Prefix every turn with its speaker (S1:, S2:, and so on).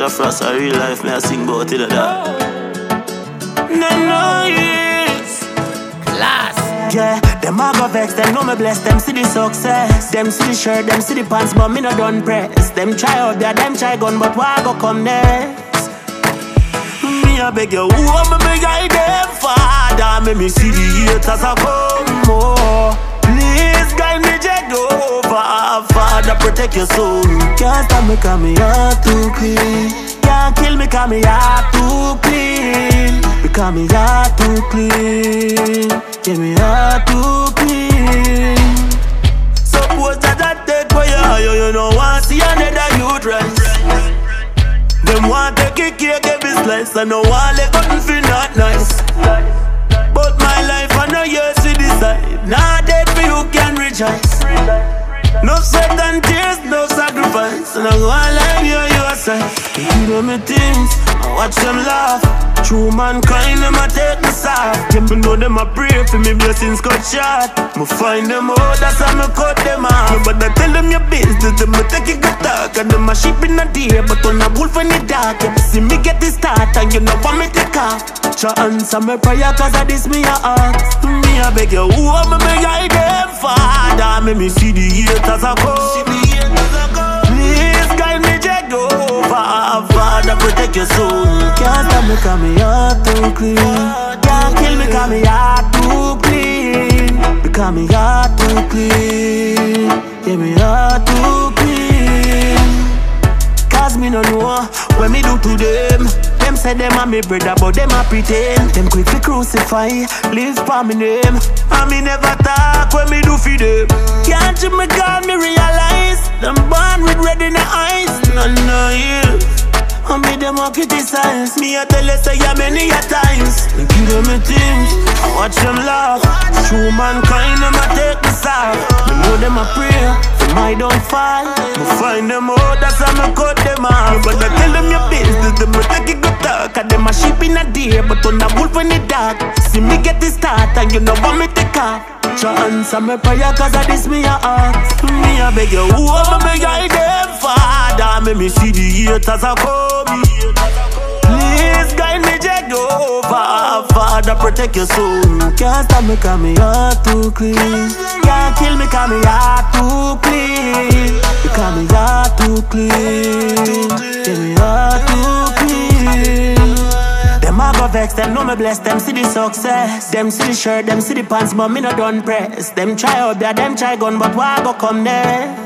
S1: Jah Frost a real life, me a sing bout it like that. No, yes.
S2: Class.
S3: Yeah, them a go vex, them know me bless, them see the success. Them see the shirt, them see the pants, but me no done press. Them try out there, them try gun, but why go come next? Me a beg you, who am me guide them, Father? Make me see the haters a come more. Please guide me, Jehovah, Father, protect your soul. Can't stop me, cause me heart too clean. Can't kill me, cause me heart too clean. Because me heart too clean. Yeah, me heart too clean. Suppose that take for you don't want to see another youth rise. Them want to kick you, give this slice. I know all they couldn't feel not nice. But my life I know yours to decide. Now dead for you can rejoice. No sweat and tears, no sacrifice. And I go on like you aside. You give them me things, I watch them laugh. True mankind, them a take me soft. Them know them a pray for me blessings cut short. Me find them out, that's how me cut them off. But I tell them your business, them a take it good talk. And them a sheep in the day, but on a wolf in the dark. You see me get this start, and you know what me take off. Try answer me prayer, cause of this me a ask. Me a beg you, who am me guide them, Father? Make me see the haters a come. Please guide me, Jehovah, Father, protect your soul. Can't stop me, cause me heart too clean. Can't kill me, cause me heart too clean. Because me heart too clean. Yeah, me heart too clean. Cause me no know what me do to them. Them say them a me brother, but them a pretend. Them quick to crucify, live for me name. And me never talk when me do for them. Can't you me call me realize? Them born with red in the eyes. No, yeah. And me them a criticize. Me a tell you say yeah many a times. Me give them me things, I watch them laugh. True mankind them a take me soft. Me know them a pray for my downfall. Me find them out, that's how me cut them off. But I tell them your business, them a take it good talk. And them a sheep in the day, but on a wolf in the dark. See me get this start, and you know what me take off. Try answer me prayer, cause of this me a ask. Me a beg you, who am me guide them, Father? Make me see the haters a come. Please guide me, Jehovah, Father, protect your soul. Can't stop me, cause me heart too clean. Can't kill me, cause me heart too clean. Because me heart too clean. Yeah, me heart too clean. Them a go vex, them know me bless, them see the success. Them see the shirt, them see the pants, but me no done press. Them try out there, them try gun, but why go come there?